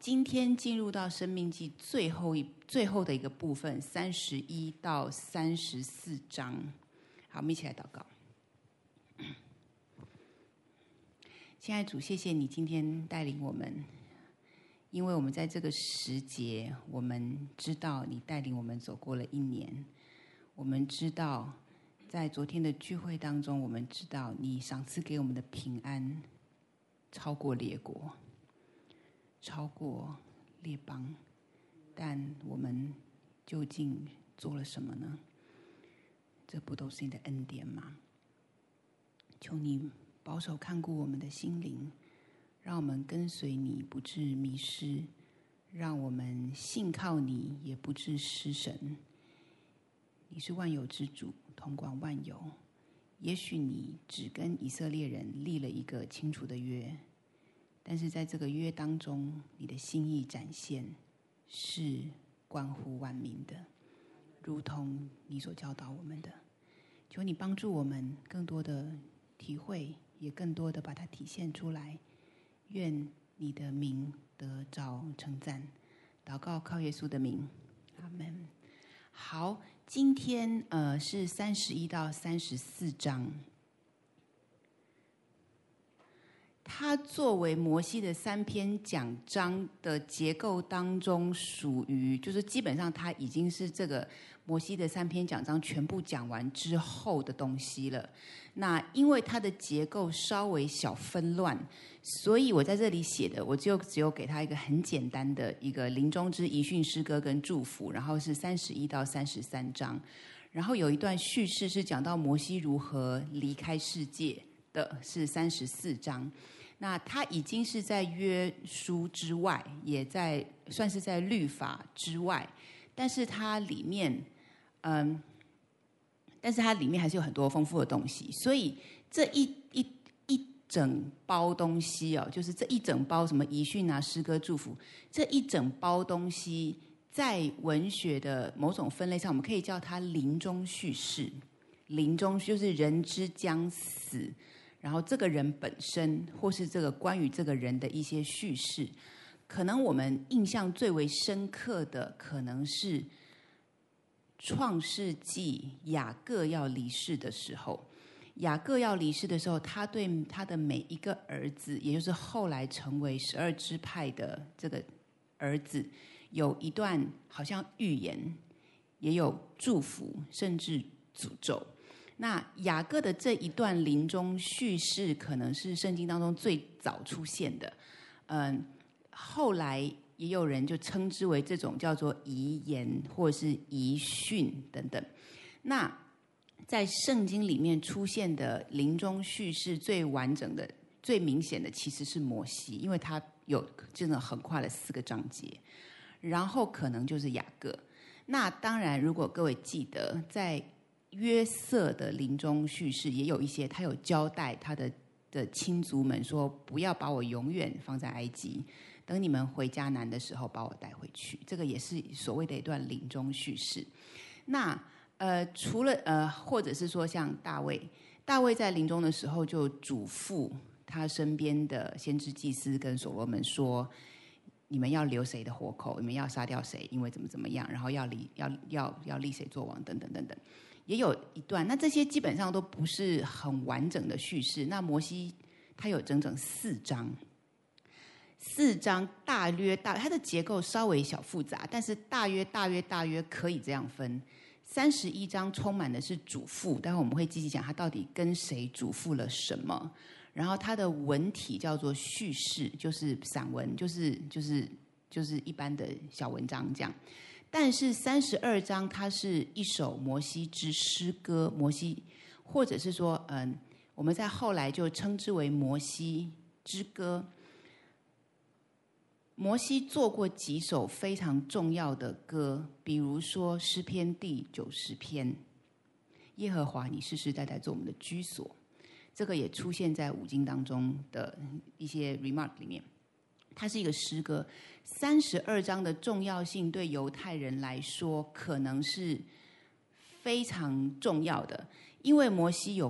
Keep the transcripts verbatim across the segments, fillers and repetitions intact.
今天进入到申命记最后一最后的一个部分，三十一到三十四章。好，我们一起来祷告。亲爱的主，谢谢你今天带领我们，因为我们在这个时节，我们知道你带领我们走过了一年，我们知道在昨天的聚会当中，我们知道你赏赐给我们的平安超过列国，超过列邦，但我们究竟做了什么呢？这不都是你的恩典吗？求你保守看顾我们的心灵，让我们跟随你不致迷失，让我们信靠你也不致失神。你是万有之主，统管万有。也许你只跟以色列人立了一个清楚的约，但是在这个约当中，你的心意展现是关乎万民的，如同你所教导我们的。求你帮助我们更多的体会，也更多的把它体现出来。愿你的名得着称赞。祷告靠耶稣的名，阿们。好，今天呃是三十一到三十四章。它作为摩西的三篇讲章的结构当中，属于就是基本上它已经是这个摩西的三篇讲章全部讲完之后的东西了。那因为它的结构稍微小纷乱，所以我在这里写的，我就只有给他一个很简单的一个临终之遗训诗歌跟祝福，然后是三十一到三十三章，然后有一段叙事是讲到摩西如何离开世界的，是三十四章。那它已经是在约书之外，也在算是在律法之外，但是它里面，嗯，但是它里面还是有很多丰富的东西。所以这一一一整包东西哦，就是这一整包什么遗训啊、诗歌、祝福，这一整包东西，在文学的某种分类上，我们可以叫它临终叙事。临终就是人之将死。然后这个人本身，或是这个关于这个人的一些叙事，可能我们印象最为深刻的，可能是创世纪雅各要离世的时候。雅各要离世的时候，他对他的每一个儿子，也就是后来成为十二支派的这个儿子，有一段好像预言，也有祝福，甚至诅咒。那雅各的这一段临终叙事，可能是圣经当中最早出现的。嗯，后来也有人就称之为这种叫做遗言或者是遗训等等。那在圣经里面出现的临终叙事最完整的、最明显的，其实是摩西，因为他有真的横跨了四个章节。然后可能就是雅各。那当然，如果各位记得，在约瑟的临终叙事也有一些，他有交代他的的亲族们说，不要把我永远放在埃及，等你们回迦南的时候把我带回去。这个也是所谓的一段临终叙事。那呃，除了呃，或者是说像大卫，大卫在临终的时候就嘱咐他身边的先知祭司跟所罗门说，你们要留谁的活口，你们要杀掉谁，因为怎么怎么样，然后要立要要要立谁做王，等等等等。也有一段，那这些基本上都不是很完整的叙事。那摩西他有整整四章，四章大约大，它的结构稍微小复杂，但是大约大约大约可以这样分。三十一章充满的是嘱咐，待会我们会积极讲他到底跟谁嘱咐了什么。然后它的文体叫做叙事，就是散文，就是就是就是一般的小文章这样。但是三十二章它是一首摩西之诗歌，摩西或者是说，嗯，我们在后来就称之为摩西之歌。摩西做过几首非常重要的歌，比如说诗篇第九十篇，耶和华你世世代代做我们的居所，这个也出现在五经当中的一些 remark 里面。它是一个诗歌。三十二章的重要性对犹太人来说可能是非常重要的，因为摩西有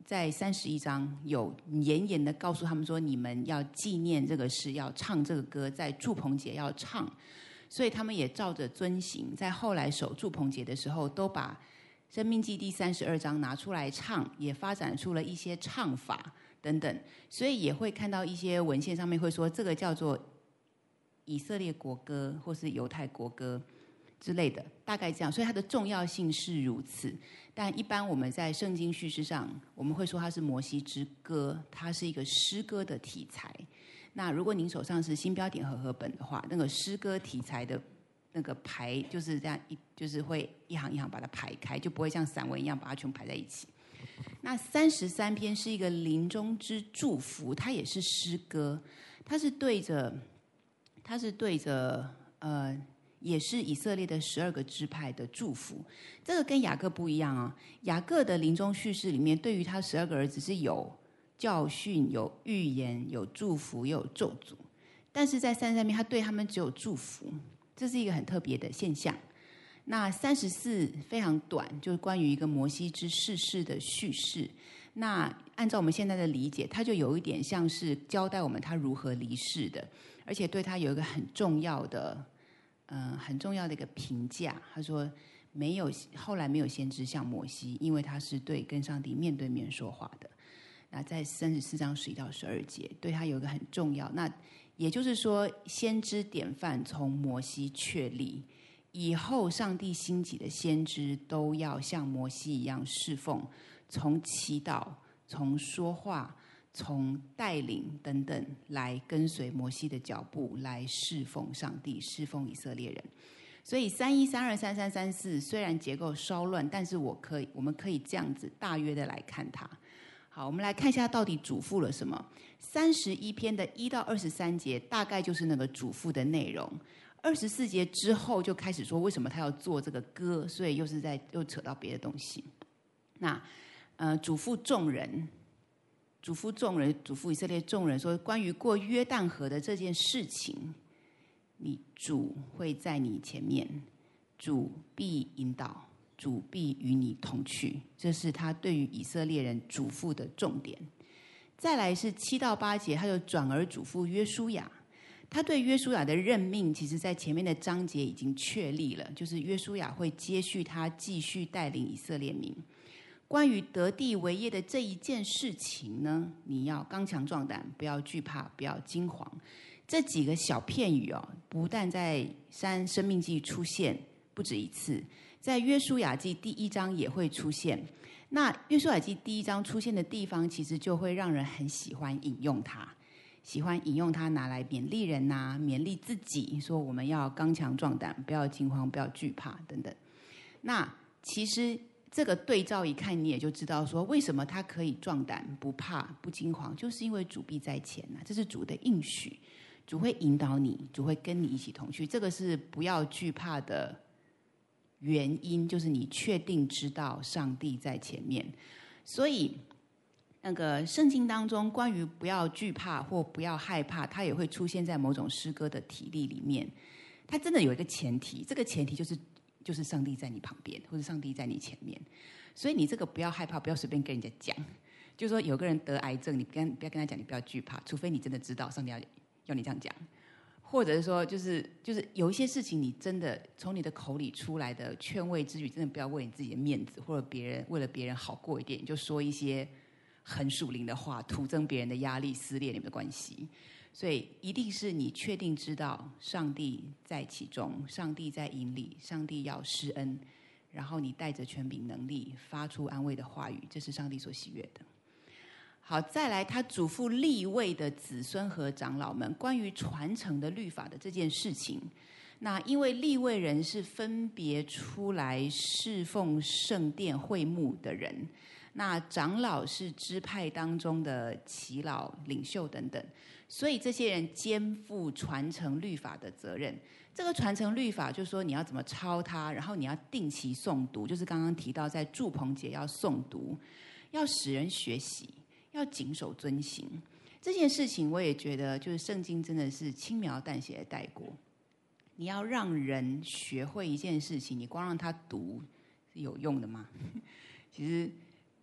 在三十一章有严严的告诉他们说，你们要纪念这个事，要唱这个歌，在住棚节要唱，所以他们也照着遵行，在后来守住棚节的时候，都把申命记第三十二章拿出来唱，也发展出了一些唱法等等，所以也会看到一些文献上面会说，这个叫做以色列国歌或是犹太国歌之类的，大概这样，所以它的重要性是如此。但一般我们在圣经叙事上，我们会说它是摩西之歌，它是一个诗歌的题材。那如果您手上是新标点和合本的话，那个诗歌题材的那个排就是这样一，就是会一行一行把它排开，就不会像散文一样把它全部排在一起。那三十三篇是一个临终之祝福，它也是诗歌，它是对着，它是对着呃。也是以色列的十二个支派的祝福，这个跟雅各不一样啊。雅各的临终叙事里面，对于他十二个儿子是有教训、有预言、有祝福、又有咒诅，但是在三十三篇，他对他们只有祝福，这是一个很特别的现象。那三十四非常短，就是关于一个摩西之逝世的叙事。那按照我们现在的理解，他就有一点像是交代我们他如何离世的，而且对他有一个很重要的。嗯，很重要的一个评价，他说没有后来没有先知像摩西，因为他是对跟上帝面对面说话的。那在三十四章十一到十二节，对他有一个很重要。那也就是说，先知典范从摩西确立，以后上帝兴起的先知都要像摩西一样侍奉，从祈祷，从说话。从带领等等来跟随摩西的脚步，来侍奉上帝，侍奉以色列人。所以三一、三二、三三、三四虽然结构稍乱，但是我可以，我们可以这样子大约的来看它。好，我们来看一下到底嘱咐了什么。三十一篇的一到二十三节，大概就是那个嘱咐的内容。二十四节之后就开始说为什么他要做这个歌，所以又是在又扯到别的东西。那呃，嘱咐众人。嘱咐众人，嘱咐以色列众人说，关于过约旦河的这件事情，你主会在你前面，主必引导，主必与你同去，这是他对于以色列人嘱咐的重点。再来是七到八节，他就转而嘱咐约书亚，他对约书亚的任命，其实在前面的章节已经确立了，就是约书亚会接续他继续带领以色列民。关于得地为业的这一件事情呢，你要刚强壮胆，不要惧怕，不要惊惶。这几个小片语哦，不但在三生命记出现不止一次，在约书亚记第一章也会出现。那约书亚记第一章出现的地方，其实就会让人很喜欢引用它，喜欢引用它拿来勉励人呐、啊，勉励自己，说我们要刚强壮胆，不要惊慌，不要惧怕等等。那其实。这个对照一看，你也就知道说，为什么他可以壮胆不怕不惊惶，就是因为主必在前呐、啊，这是主的应许，主会引导你，主会跟你一起同去，这个是不要惧怕的原因，就是你确定知道上帝在前面。所以那个圣经当中关于不要惧怕或不要害怕，它也会出现在某种诗歌的体例里面。它真的有一个前提，这个前提就是就是上帝在你旁边，或者上帝在你前面，所以你这个不要害怕，不要随便跟人家讲。就是说有个人得癌症，你不要不要跟他讲，你不要惧怕，除非你真的知道上帝要要你这样讲，或者是说就是就是有一些事情，你真的从你的口里出来的劝慰之语，真的不要为你自己的面子，或者别人为了别人好过一点，你就说一些很属灵的话，徒增别人的压力，撕裂你们的关系。所以一定是你确定知道上帝在其中，上帝在引领，上帝要施恩，然后你带着权柄能力发出安慰的话语，这是上帝所喜悦的。好，再来他嘱咐利未的子孙和长老们关于传承的律法的这件事情。那因为利未人是分别出来侍奉圣殿会幕的人，那长老是支派当中的耆老领袖等等，所以这些人肩负传承律法的责任。这个传承律法就是说你要怎么抄它，然后你要定期诵读，就是刚刚提到在住棚节要诵读，要使人学习，要谨守遵行。这件事情我也觉得就是圣经真的是轻描淡写的带过。你要让人学会一件事情，你光让他读是有用的吗？其实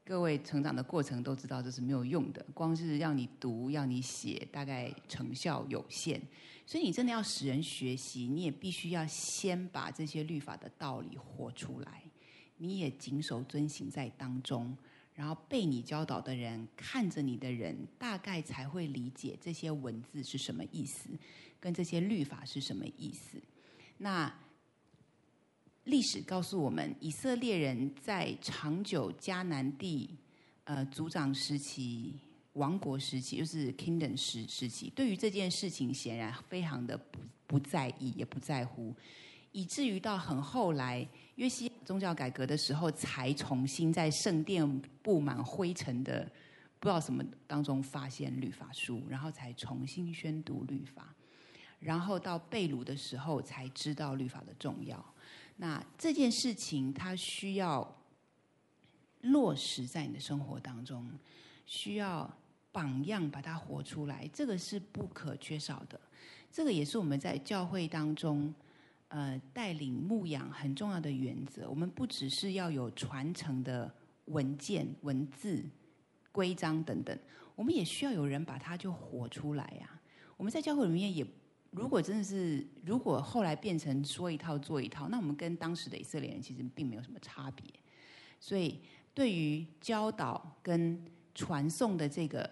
各位成长的过程都知道这是没有用的，光是让你读要你写，大概成效有限。所以你真的要使人学习，你也必须要先把这些律法的道理活出来，你也谨守遵行在当中，然后被你教导的人，看着你的人，大概才会理解这些文字是什么意思，跟这些律法是什么意思。那历史告诉我们，以色列人在长久迦南地呃族长时期、王国时期，就是 kingdom 时时期，对于这件事情显然非常的不不在意，也不在乎，以至于到很后来约西亚宗教改革的时候，才重新在圣殿布满灰尘的不知道什么当中发现律法书，然后才重新宣读律法，然后到被掳的时候才知道律法的重要。那这件事情它需要落实在你的生活当中，需要榜样把它活出来，这个是不可缺少的。这个也是我们在教会当中呃带领牧养很重要的原则。我们不只是要有传承的文件、文字、规章等等，我们也需要有人把它就活出来啊。我们在教会里面也如果真的是，如果后来变成说一套做一套，那我们跟当时的以色列人其实并没有什么差别。所以对于教导跟传颂的这个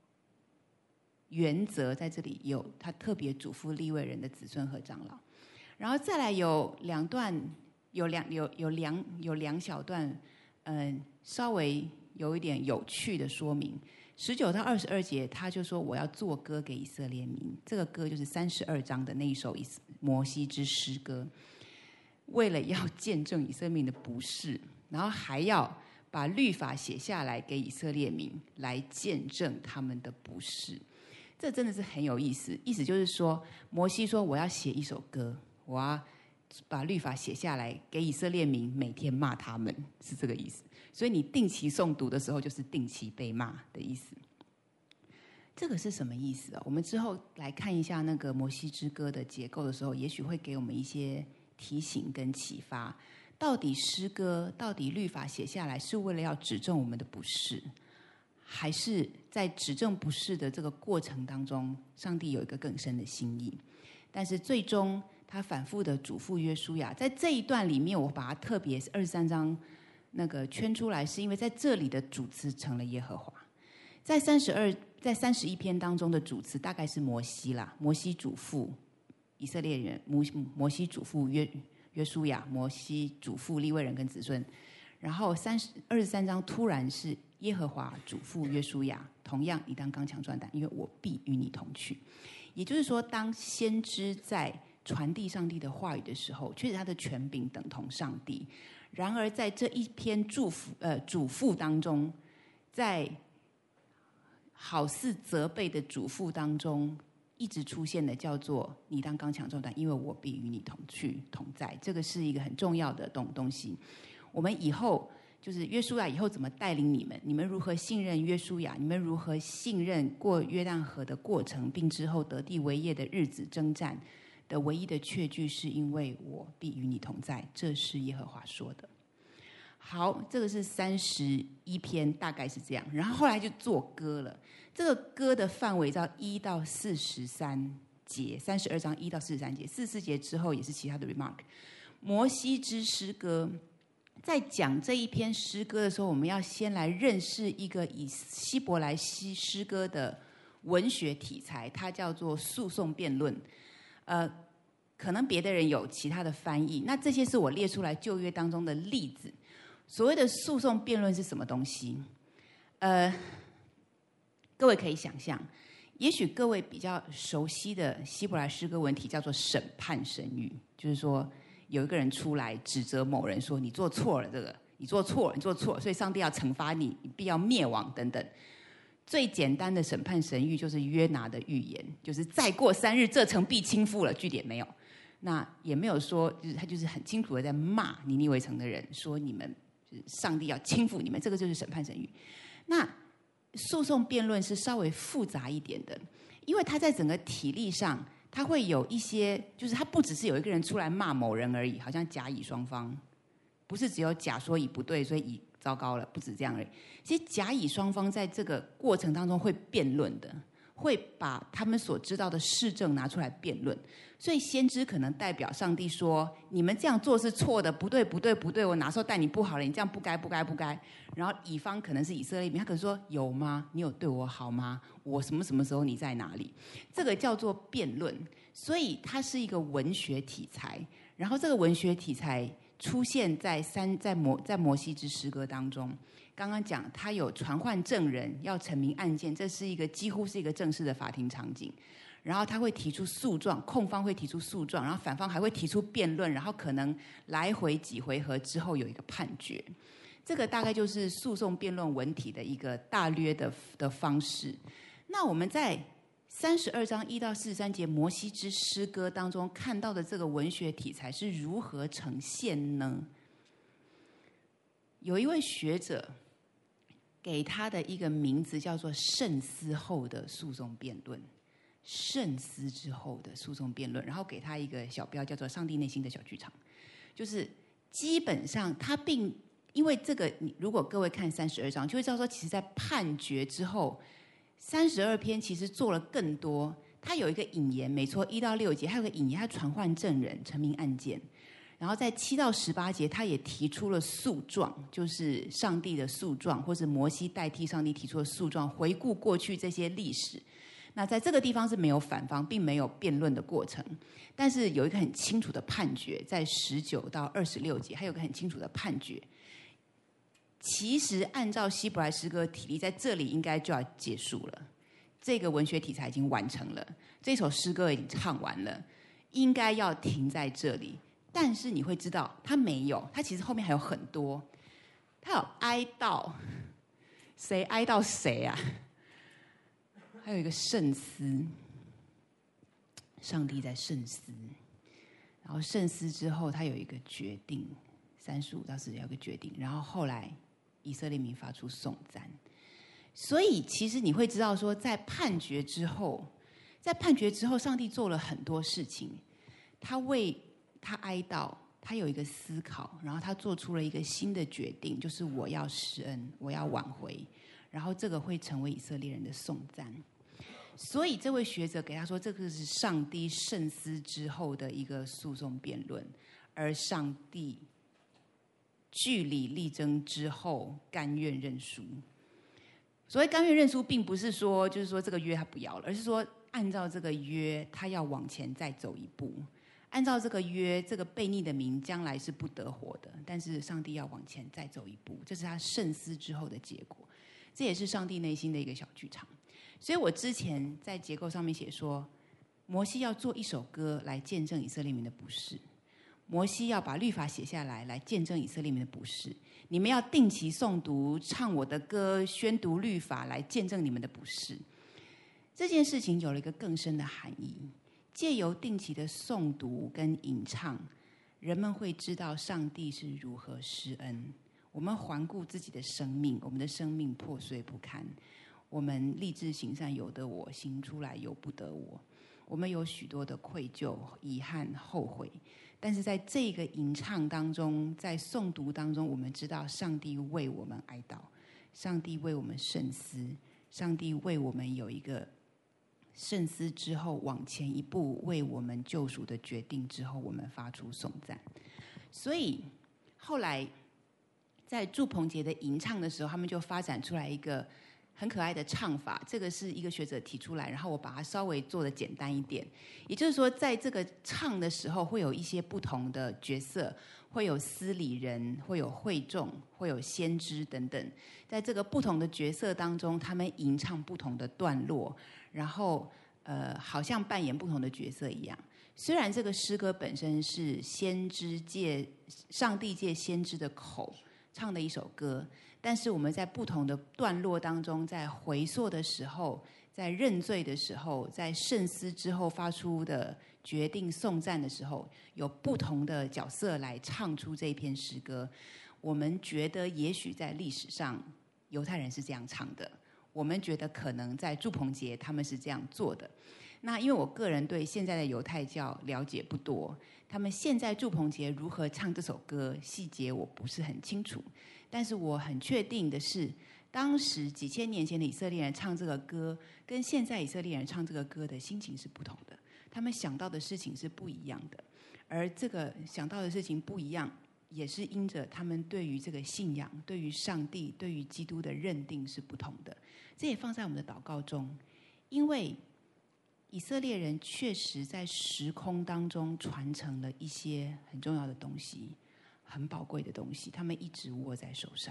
原则，在这里有他特别嘱咐利未人的子孙和长老。然后再来有两段，有两有有两有两小段，嗯、呃，稍微有一点有趣的说明。十九到二十二节，他就说我要作歌给以色列民。这个歌就是三十二章的那一首摩西之诗歌，为了要见证以色列民的不是，然后还要把律法写下来给以色列民，来见证他们的不是。这真的是很有意思。意思就是说，摩西说我要写一首歌，我要把律法写下来给以色列民，每天骂他们，是这个意思。所以你定期诵读的时候，就是定期被骂的意思。这个是什么意思啊？我们之后来看一下那个摩西之歌的结构的时候，也许会给我们一些提醒跟启发。到底诗歌，到底律法写下来是为了要指正我们的不是，还是在指正不是的这个过程当中，上帝有一个更深的心意？但是最终他反复的嘱咐约书亚，在这一段里面，我把它特别二十三章那个圈出来，是因为在这里的主词成了耶和华。在三十二、在三十一篇当中的主词大概是摩西啦，摩西嘱咐以色列人，摩摩西嘱咐约约书亚，摩西嘱咐利未人跟子孙。然后三十二十三章突然是耶和华嘱咐约书亚，同样你当刚强壮胆，因为我必与你同去。也就是说，当先知在传递上帝的话语的时候，确实他的权柄等同上帝。然而在这一篇祝福呃嘱咐当中，在好似责备的嘱咐当中，一直出现的叫做你当刚强壮胆，因为我必与你同去同在。这个是一个很重要的东东西。我们以后就是约书亚以后怎么带领你们，你们如何信任约书亚，你们如何信任过约旦河的过程，并之后得地为业的日子征战的唯一的确据，是因为我必与你同在，这是耶和华说的。好，这个是三十一篇，大概是这样。然后后来就做歌了。这个歌的范围到一到四十三节，三十二章一到四十三节，四十四节之后也是其他的 remark。摩西之诗歌，在讲这一篇诗歌的时候，我们要先来认识一个以希伯来西诗歌的文学题材，它叫做诉讼辩论。呃，可能别的人有其他的翻译，那这些是我列出来旧约当中的例子。所谓的诉讼辩论是什么东西？呃，各位可以想象，也许各位比较熟悉的希伯来诗歌文体叫做审判神谕，就是说有一个人出来指责某人说你做错了，这个你做错了，你做错了，所以上帝要惩罚你，你必要灭亡等等。最简单的审判神谕就是约拿的预言，就是再过三日，这城必倾覆了，句点没有。那也没有说，就是他就是很清楚的在骂尼尼微城的人，说你们就是上帝要倾覆你们，这个就是审判神谕。那诉讼辩论是稍微复杂一点的，因为它在整个体力上，它会有一些，就是它不只是有一个人出来骂某人而已，好像甲乙双方不是只有甲说乙不对，所以乙糟糕了，不止这样而已。其实甲乙双方在这个过程当中会辩论的，会把他们所知道的事证拿出来辩论。所以先知可能代表上帝说，你们这样做是错的，不对不对不对，我哪时候待你不好了，你这样不该不该不该。然后乙方可能是以色列民，他可能说，有吗？你有对我好吗？我什么什么时候你在哪里？这个叫做辩论。所以它是一个文学题材，然后这个文学题材出现在三在摩在摩西之诗歌当中。刚刚讲他有传唤证人，要陈明案件，这是一个几乎是一个正式的法庭场景。然后他会提出诉状，控方会提出诉状，然后反方还会提出辩论，然后可能来回几回合之后有一个判决。这个大概就是诉讼辩论文体的一个大略的的方式。那我们在三十二章一到四十三节摩西之诗歌当中看到的这个文学题材是如何呈现呢？有一位学者给他的一个名字叫做慎思后的诉讼辩论，慎思之后的诉讼辩论，然后给他一个小标叫做上帝内心的小剧场。就是基本上他并因为这个，如果各位看三十二章就会知道说，其实在判决之后三十二篇其实做了更多。他有一个引言，没错，一到六节还有个引言，他传唤证人陈明案件。然后在七到十八节他也提出了诉状，就是上帝的诉状，或是摩西代替上帝提出的诉状，回顾过去这些历史。那在这个地方是没有反方，并没有辩论的过程，但是有一个很清楚的判决，在十九到二十六节还有一个很清楚的判决。其实按照希伯来诗歌体例，在这里应该就要结束了，这个文学题材已经完成了，这首诗歌已经唱完了，应该要停在这里。但是你会知道他没有，他其实后面还有很多，他有哀悼，谁哀悼谁啊？还有一个慎思，上帝在慎思，然后慎思之后他有一个决定，三十五到四十有一个决定，然后后来以色列民发出颂赞。所以其实你会知道说，在判决之后，在判决之后上帝做了很多事情，他为他哀悼，他有一个思考，然后他做出了一个新的决定，就是我要施恩，我要挽回，然后这个会成为以色列人的颂赞。所以这位学者给他说，这个是上帝慎思之后的一个诉讼辩论，而上帝据理力争之后甘愿认输。所谓甘愿认输，并不是说就是说这个约他不要了，而是说按照这个约他要往前再走一步，按照这个约，这个悖逆的民将来是不得活的，但是上帝要往前再走一步，这是他慎思之后的结果。这也是上帝内心的一个小剧场。所以我之前在结构上面写说，摩西要做一首歌来见证以色列民的不是，摩西要把律法写下来来见证以色列民的不是，你们要定期诵读，唱我的歌，宣读律法来见证你们的不是。这件事情有了一个更深的含义，借由定期的诵读跟吟唱，人们会知道上帝是如何施恩。我们环顾自己的生命，我们的生命破碎不堪，我们立志行善，由得我，行出来由不得我。我们有许多的愧疚、遗憾、后悔，但是在这个吟唱当中，在诵读当中，我们知道上帝为我们哀悼，上帝为我们慎思，上帝为我们有一个慎思之后往前一步，为我们救赎的决定之后，我们发出颂赞。所以后来在祝棚节的吟唱的时候，他们就发展出来一个很可爱的唱法，这个是一个学者提出来，然后我把它稍微做的简单一点。也就是说，在这个唱的时候，会有一些不同的角色，会有司礼人，会有会众，会有先知等等。在这个不同的角色当中，他们吟唱不同的段落，然后呃，好像扮演不同的角色一样。虽然这个诗歌本身是先知借上帝借先知的口唱的一首歌，但是我们在不同的段落当中，在回溯的时候，在认罪的时候，在慎思之后发出的决定颂赞的时候，有不同的角色来唱出这篇诗歌。我们觉得也许在历史上犹太人是这样唱的，我们觉得可能在祝棚节他们是这样做的。 那因为我个人对现在的犹太教了解不多，他们现在祝棚节如何唱这首歌，细节我不是很清楚。但是我很确定的是，当时几千年前的以色列人唱这个歌，跟现在以色列人唱这个歌的心情是不同的，他们想到的事情是不一样的。而这个想到的事情不一样，也是因着他们对于这个信仰、对于上帝、对于基督的认定是不同的。这也放在我们的祷告中，因为以色列人确实在时空当中传承了一些很重要的东西，很宝贵的东西，他们一直握在手上。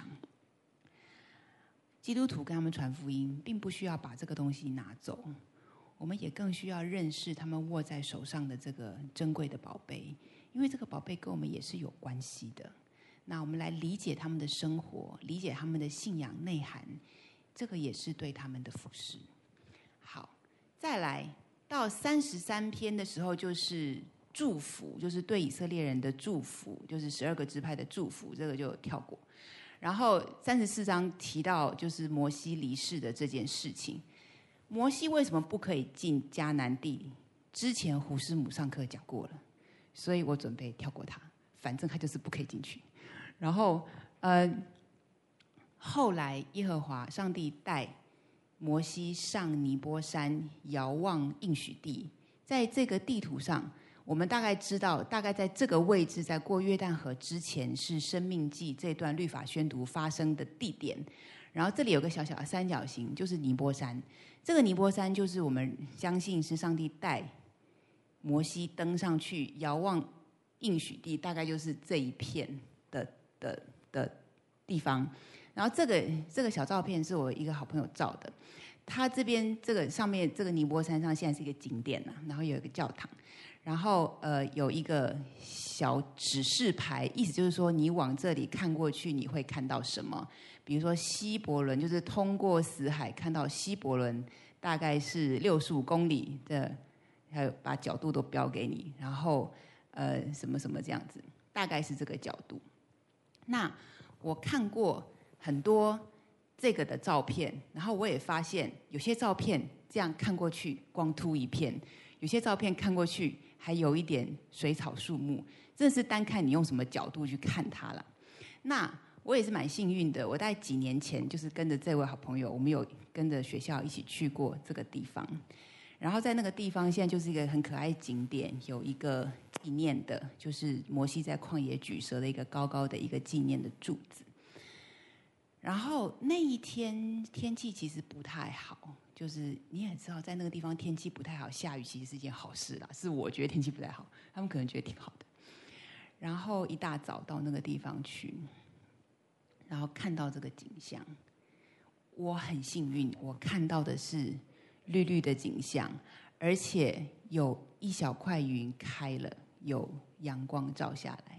基督徒跟他们传福音，并不需要把这个东西拿走，我们也更需要认识他们握在手上的这个珍贵的宝贝，因为这个宝贝跟我们也是有关系的。那我们来理解他们的生活，理解他们的信仰内涵，这个也是对他们的服事。好，再来到三十三篇的时候，就是祝福，就是对以色列人的祝福，就是十二个支派的祝福，这个就跳过。然后三十四章提到就是摩西离世的这件事情。摩西为什么不可以进迦南地？之前胡师母上课讲过了，所以我准备跳过他，反正他就是不可以进去。然后，呃，后来耶和华上帝带摩西上尼波山遥望应许地，在这个地图上，我们大概知道，大概在这个位置，在过约旦河之前，是申命记这段律法宣读发生的地点。然后这里有个小小的三角形，就是尼波山。这个尼波山就是我们相信是上帝带摩西登上去遥望应许地，大概就是这一片的的的地方。然后这个这个小照片是我一个好朋友照的，他这边这个上面这个尼波山上现在是一个景点啊，然后有一个教堂，然后呃有一个小指示牌，意思就是说你往这里看过去你会看到什么。比如说希伯伦，就是通过死海看到希伯伦大概是六十五公里的，还有把角度都标给你，然后呃什么什么这样子，大概是这个角度。那我看过很多这个的照片，然后我也发现有些照片这样看过去光秃一片，有些照片看过去还有一点水草树木，真的是单看你用什么角度去看它了。那我也是蛮幸运的，我大概几年前就是跟着这位好朋友，我们有跟着学校一起去过这个地方。然后在那个地方现在就是一个很可爱的景点，有一个纪念的，就是摩西在旷野举蛇的一个高高的一个纪念的柱子。然后那一天天气其实不太好，就是你也知道在那个地方天气不太好，下雨其实是一件好事啦，是我觉得天气不太好，他们可能觉得挺好的。然后一大早到那个地方去，然后看到这个景象，我很幸运，我看到的是绿绿的景象，而且有一小块云开了，有阳光照下来。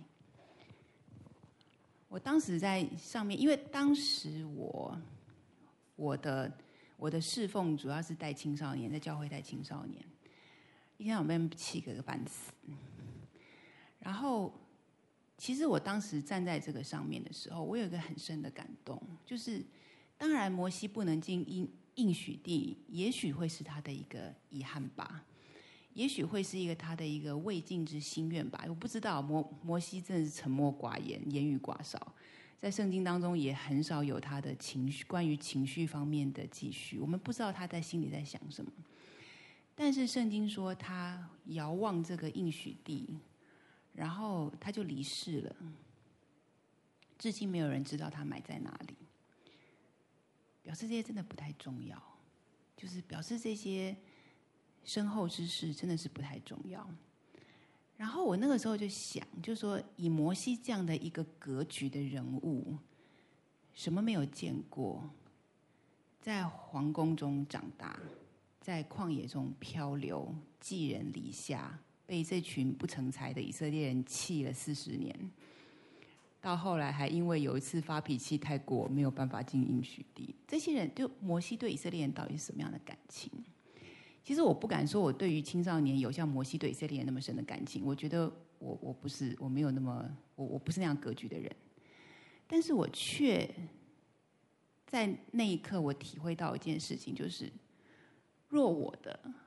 我当时在上面，因为当时我我的我的侍奉主要是带青少年，在教会带青少年，一天到晚被气个半死。然后其实我当时站在这个上面的时候，我有一个很深的感动，就是当然摩西不能进应应许地，也许会是他的一个遗憾吧，也许会是一个他的一个未尽之心愿吧。我不知道，摩摩西真的是沉默寡言，言语寡少，在圣经当中也很少有他的情绪，关于情绪方面的记叙，我们不知道他在心里在想什么。但是圣经说他遥望这个应许地，然后他就离世了，至今没有人知道他埋在哪里，表示这些真的不太重要，就是表示这些身后之事真的是不太重要。然后我那个时候就想，就是说以摩西这样的一个格局的人物，什么没有见过，在皇宫中长大，在旷野中漂流，寄人篱下，被这群不成才的以色列人气了四十年，到后来还因为有一次发脾气太过，没有办法进应许地。这些人，就摩西对以色列人到底是什么样的感情？其实我不敢说我对于青少年有像摩西对以色列人那么深的感情，我觉得我我不是我没有那么我我不是那样格局的人，但是我却在那一刻我体会到一件事情，就是若我的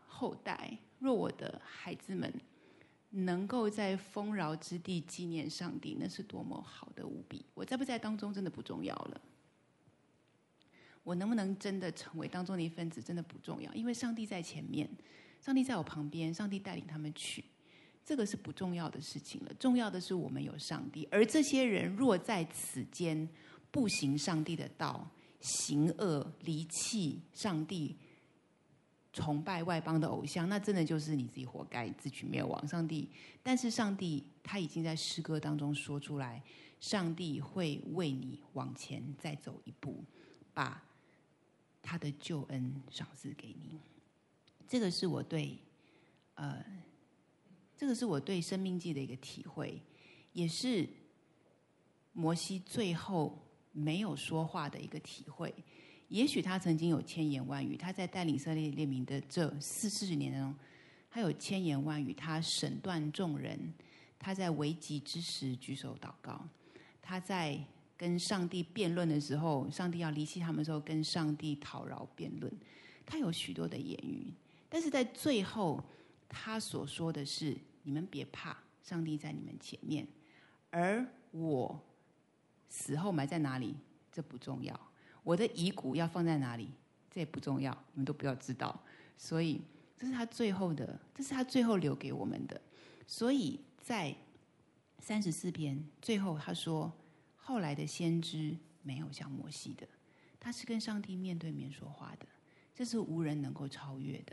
后代，若我的孩子们能够在丰饶之地纪念上帝，那是多么好的无比。我在不在当中真的不重要了，我能不能真的成为当中的一份子真的不重要，因为上帝在前面，上帝在我旁边，上帝带领他们去，这个是不重要的事情了。重要的是我们有上帝，而这些人若在此间不行上帝的道，行恶，离弃上帝，崇拜外邦的偶像，那真的就是你自己活该，自取灭亡。上帝，但是上帝他已经在诗歌当中说出来，上帝会为你往前再走一步，把他的救恩赏赐给你。这个是我对呃，这个是我对生命记的一个体会，也是摩西最后没有说话的一个体会。也许他曾经有千言万语，他在带领以色列列民的这四四十年中，他有千言万语，他审断众人，他在危急之时举手祷告，他在跟上帝辩论的时候，上帝要离弃他们的时候，跟上帝讨饶辩论，他有许多的言语。但是在最后，他所说的是：你们别怕，上帝在你们前面，而我死后埋在哪里，这不重要。我的遗骨要放在哪里，这也不重要，你们都不要知道。所以这是他最后的，这是他最后留给我们的。所以在三十四篇最后他说，后来的先知没有像摩西的，他是跟上帝面对面说话的，这是无人能够超越的。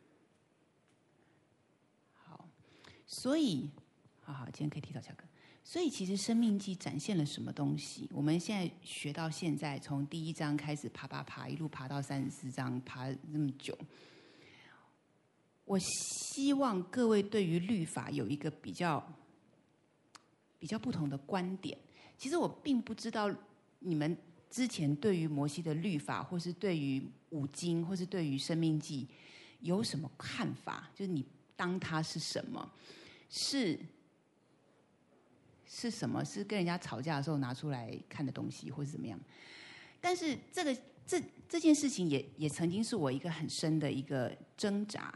好，所以好好，今天可以提到下个。所以其实生命记展现了什么东西？我们现在学到现在，从第一章开始爬爬爬，一路爬到三十四章，爬这么久。我希望各位对于律法有一个比较比较不同的观点。其实我并不知道你们之前对于摩西的律法，或是对于五经，或是对于生命记有什么看法？就是你当它是什么？是是什么？是跟人家吵架的时候拿出来看的东西，或是怎么样？但是这个这这件事情也也曾经是我一个很深的一个挣扎。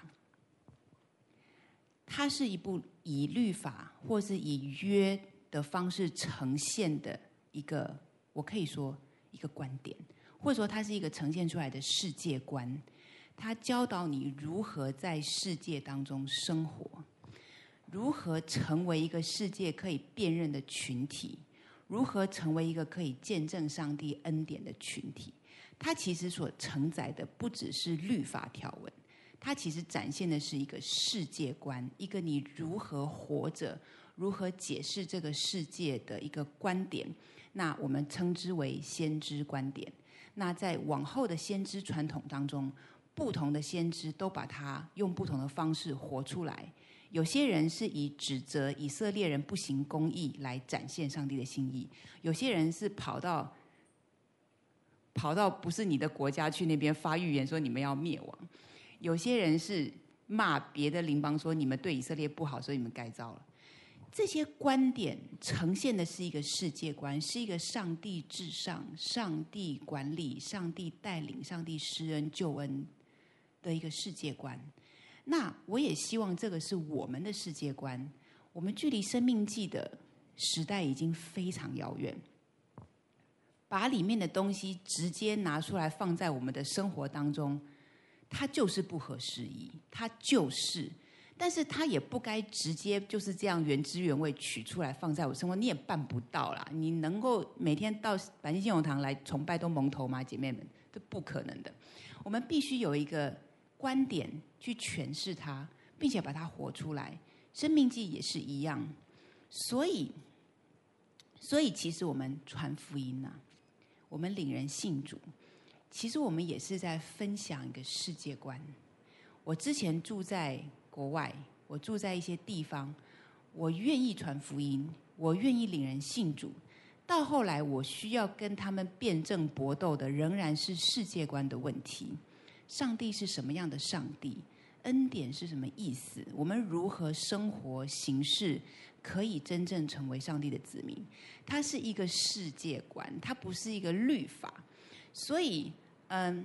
它是一部以律法或是以约的方式呈现的一个，我可以说一个观点，或者说它是一个呈现出来的世界观。它教导你如何在世界当中生活，如何成为一个世界可以辨认的群体，如何成为一个可以见证上帝恩典的群体。它其实所承载的不只是律法条文，它其实展现的是一个世界观，一个你如何活着，如何解释这个世界的一个观点。那我们称之为先知观点。那在往后的先知传统当中，不同的先知都把它用不同的方式活出来。有些人是以指责以色列人不行公义来展现上帝的心意，有些人是跑到跑到不是你的国家去那边发预言说你们要灭亡，有些人是骂别的邻邦说你们对以色列不好，所以你们该遭了。这些观点呈现的是一个世界观，是一个上帝至上、上帝管理、上帝带领、上帝施恩救恩的一个世界观。那我也希望这个是我们的世界观。我们距离生命记的时代已经非常遥远，把里面的东西直接拿出来放在我们的生活当中，它就是不合时宜，它就是，但是它也不该直接就是这样原汁原味取出来放在我生活，你也办不到啦。你能够每天到百姓信用堂来崇拜都蒙头吗？姐妹们，这不可能的。我们必须有一个观点去诠释它，并且把它活出来。生命记也是一样。所以所以其实我们传福音啊，我们领人信主，其实我们也是在分享一个世界观。我之前住在国外，我住在一些地方，我愿意传福音，我愿意领人信主，到后来我需要跟他们辩证搏斗的仍然是世界观的问题。上帝是什么样的上帝？恩典是什么意思？我们如何生活行事可以真正成为上帝的子民？它是一个世界观，它不是一个律法。所以嗯，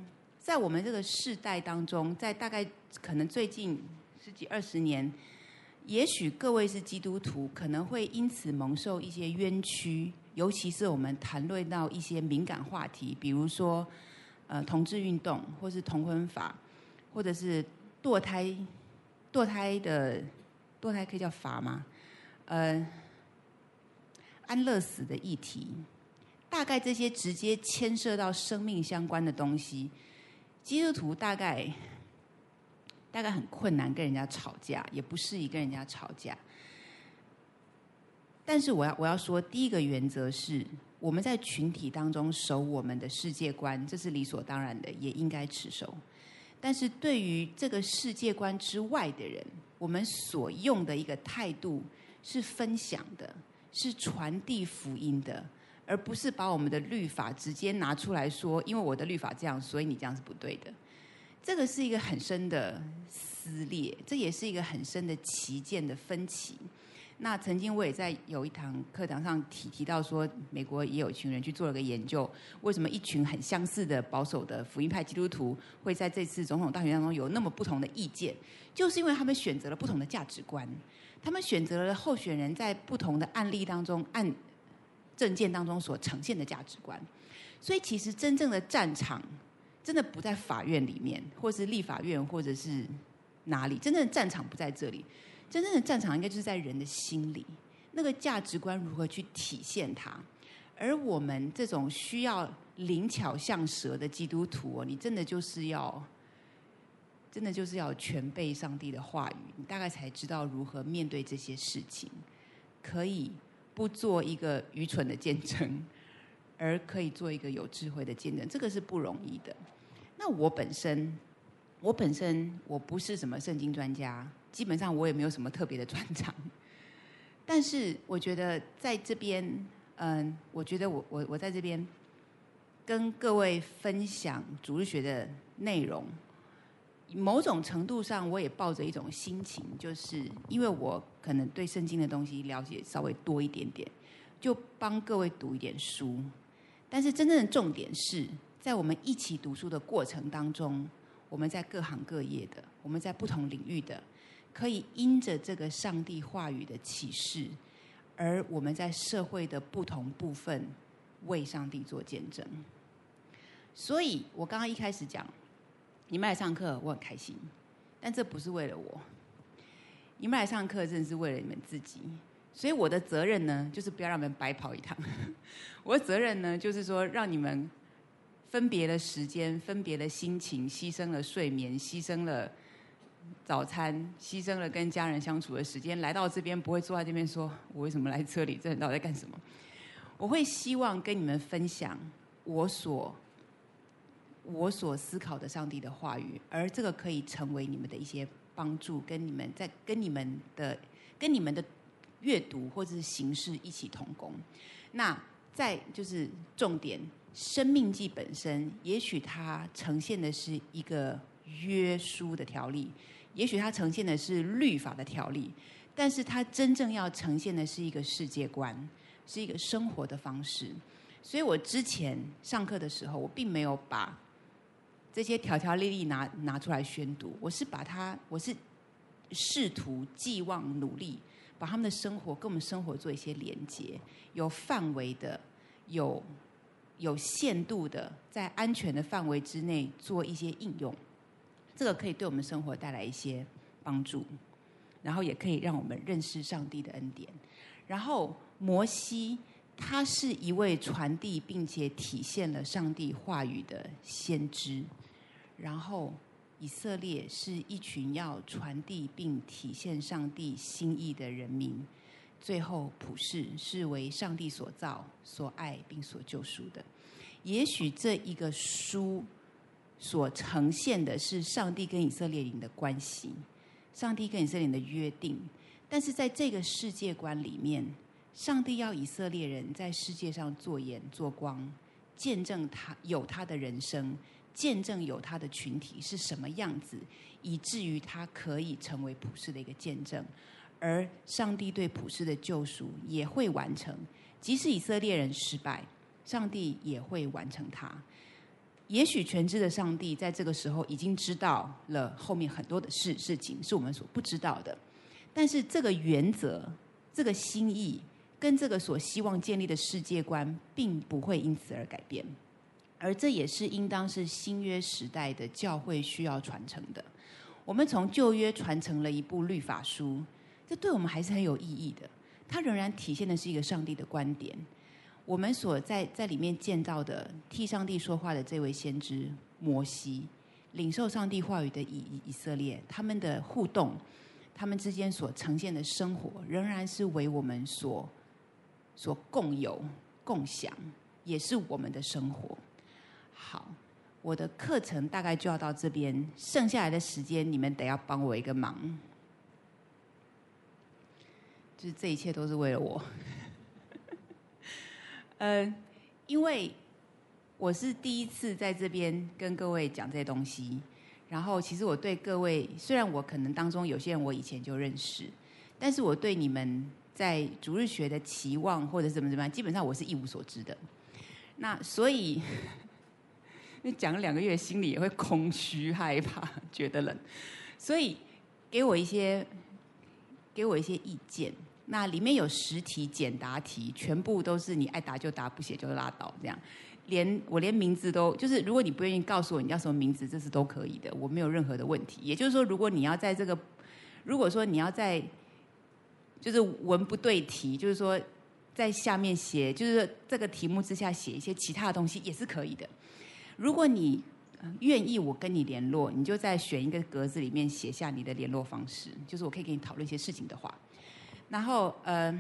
在我们这个世代当中，在大概可能最近十几二十年，也许各位是基督徒，可能会因此蒙受一些冤屈，尤其是我们谈论到一些敏感话题，比如说呃同志运动，或是同婚法，或者是堕胎，堕胎的堕胎可以叫法吗？呃，安乐死的议题，大概这些直接牵涉到生命相关的东西。基督徒大概大概很困难跟人家吵架，也不适宜跟人家吵架。但是我要我要说，第一个原则是我们在群体当中守我们的世界观，这是理所当然的，也应该持守。但是对于这个世界观之外的人，我们所用的一个态度是分享的，是传递福音的，而不是把我们的律法直接拿出来说，因为我的律法这样，所以你这样是不对的。这个是一个很深的撕裂，这也是一个很深的歧见的分歧。那曾经我也在有一堂课堂上提提到说，美国也有一群人去做了个研究，为什么一群很相似的保守的福音派基督徒会在这次总统大选当中有那么不同的意见，就是因为他们选择了不同的价值观，他们选择了候选人在不同的案例当中按政见当中所呈现的价值观。所以其实真正的战场真的不在法院里面，或是立法院，或者是哪里，真正的战场不在这里，真正的战场应该就是在人的心里，那个价值观如何去体现它。而我们这种需要灵巧像蛇的基督徒哦，你真的就是要真的就是要全背上帝的话语，你大概才知道如何面对这些事情，可以不做一个愚蠢的见证，而可以做一个有智慧的见证，这个是不容易的。那我本身我本身我不是什么圣经专家，基本上我也没有什么特别的专长，但是我觉得在这边，嗯，我觉得我我我在这边跟各位分享主日学的内容，某种程度上我也抱着一种心情，就是因为我可能对圣经的东西了解稍微多一点点，就帮各位读一点书。但是真正的重点是在我们一起读书的过程当中，我们在各行各业的，我们在不同领域的，可以因着这个上帝话语的启示，而我们在社会的不同部分为上帝做见证。所以我刚刚一开始讲，你们来上课我很开心，但这不是为了我，你们来上课真的是为了你们自己。所以我的责任呢，就是不要让你们白跑一趟。我的责任呢，就是说让你们分别了时间，分别了心情，牺牲了睡眠，牺牲了早餐，牺牲了跟家人相处的时间，来到这边不会坐在这边说我为什么来这里，这人到底在干什么。我会希望跟你们分享我所我所思考的上帝的话语，而这个可以成为你们的一些帮助，跟你们在跟你们的跟你们的阅读或者是形式一起同工。那再就是重点，生命记本身也许它呈现的是一个约书的条例，也许它呈现的是律法的条例，但是它真正要呈现的是一个世界观，是一个生活的方式。所以我之前上课的时候，我并没有把这些条条例例拿拿出来宣读，我是把它，我是试图寄望努力，把他们的生活跟我们生活做一些连结，有范围的，有有限度的，在安全的范围之内做一些应用，这个可以对我们生活带来一些帮助，然后也可以让我们认识上帝的恩典。然后摩西他是一位传递并且体现了上帝话语的先知，然后以色列是一群要传递并体现上帝心意的人民，最后普世是为上帝所造、所爱并所救赎的。也许这一个书所呈现的是上帝跟以色列人的关系，上帝跟以色列人的约定，但是在这个世界观里面，上帝要以色列人在世界上做盐做光，见证他有他的人生，见证有他的群体是什么样子，以至于他可以成为普世的一个见证。而上帝对普世的救赎也会完成，即使以色列人失败，上帝也会完成它。 也许全知的上帝在这个时候已经知道了后面很多的事事情是我们所不知道的，但是这个原则、这个心意跟这个所希望建立的世界观并不会因此而改变，而这也是应当是新约时代的教会需要传承的。我们从旧约传承了一部律法书，这对我们还是很有意义的，它仍然体现的是一个上帝的观点。我们所在在里面见到的替上帝说话的这位先知摩西，领受上帝话语的以以色列，他们的互动，他们之间所呈现的生活，仍然是为我们所所共有、共享，也是我们的生活。好，我的课程大概就要到这边，剩下来的时间你们得要帮我一个忙，就是这一切都是为了我。呃，因为我是第一次在这边跟各位讲这些东西，然后其实我对各位，虽然我可能当中有些人我以前就认识，但是我对你们在主日学的期望或者怎么怎么样，基本上我是一无所知的。那所以讲了两个月，心里也会空虚、害怕、觉得冷，所以给我一些给我一些意见。那里面有十题简答题，全部都是你爱答就答，不写就拉倒，这样。连我连名字都，就是如果你不愿意告诉我你叫什么名字，这是都可以的，我没有任何的问题。也就是说，如果你要在这个，如果说你要在，就是文不对题，就是说在下面写，就是这个题目之下写一些其他的东西也是可以的。如果你愿意我跟你联络，你就在选一个格子里面写下你的联络方式，就是我可以跟你讨论一些事情的话。然后呃，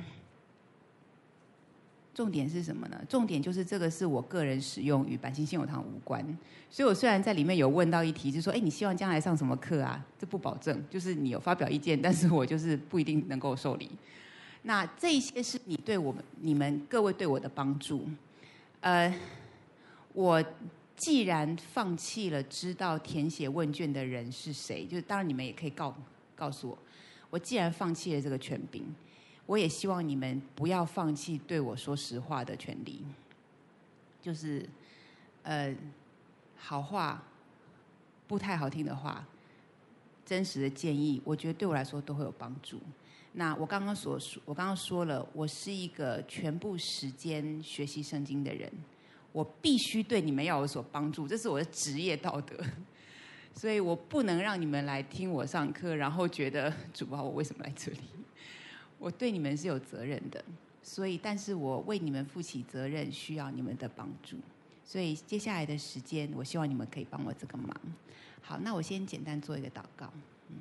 重点是什么呢？重点就是这个是我个人使用，与板新信友堂无关。所以我虽然在里面有问到一题，就是说，哎，你希望将来上什么课啊？这不保证，就是你有发表意见，但是我就是不一定能够受理。那这一些是你对我们、你们各位对我的帮助。呃，我既然放弃了知道填写问卷的人是谁，就是当然你们也可以告告诉我。我既然放弃了这个权柄，我也希望你们不要放弃对我说实话的权利。就是，呃，好话、不太好听的话、真实的建议，我觉得对我来说都会有帮助。那我刚刚所说，我刚刚说了，我是一个全部时间学习圣经的人，我必须对你们要有所帮助，这是我的职业道德。所以我不能让你们来听我上课，然后觉得主啊，我为什么来这里？我对你们是有责任的，所以，但是我为你们负起责任，需要你们的帮助。所以接下来的时间，我希望你们可以帮我这个忙。好，那我先简单做一个祷告。嗯，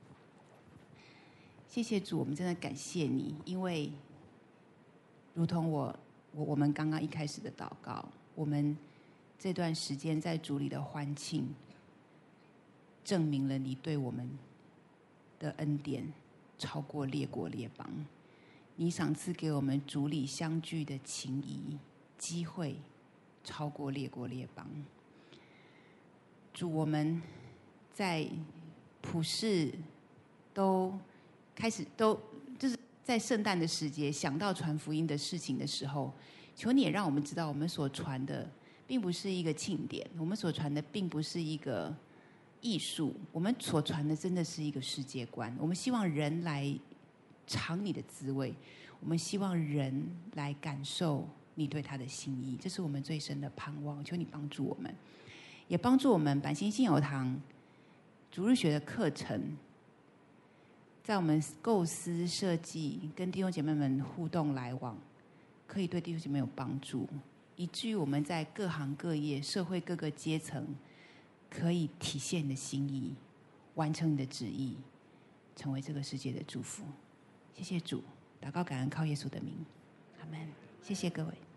谢谢主，我们真的感谢你，因为如同我我我们刚刚一开始的祷告，我们这段时间在主里的欢庆，证明了你对我们的恩典超过列国列邦，你赏赐给我们主里相聚的情谊机会超过列国列邦。主，我们在普世都开始都就是在圣诞的时节想到传福音的事情的时候，求你也让我们知道，我们所传的并不是一个庆典，我们所传的并不是一个艺术，我们所传的真的是一个世界观。我们希望人来尝你的滋味，我们希望人来感受你对他的心意，这是我们最深的盼望。求你帮助我们，也帮助我们板新信友堂主日学的课程，在我们构思设计跟弟兄姐妹们互动来往，可以对弟兄姐妹有帮助，以至于我们在各行各业、社会各个阶层可以体现你的心意，完成你的旨意，成为这个世界的祝福。谢谢主，祷告感恩靠耶稣的名，阿们。谢谢各位。